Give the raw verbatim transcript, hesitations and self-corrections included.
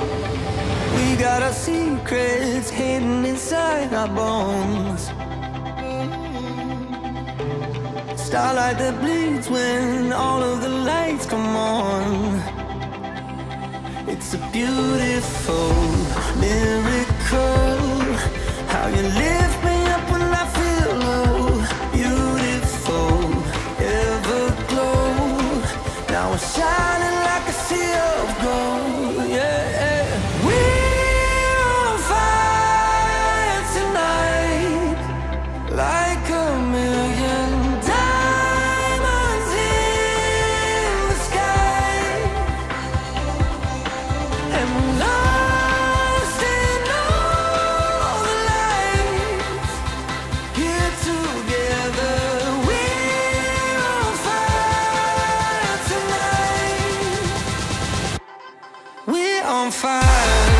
We got our secrets hidden inside our bones. Starlight that bleeds when all of the lights come on. It's a beautiful miracle, how you lift me up when I feel low. Beautiful, everglow, now we're shining like a sea of gold. Yeah, we're on fire tonight, like a million diamonds in the sky. And we're lost in all the lights, here together. We're on fire tonight. We're on fire.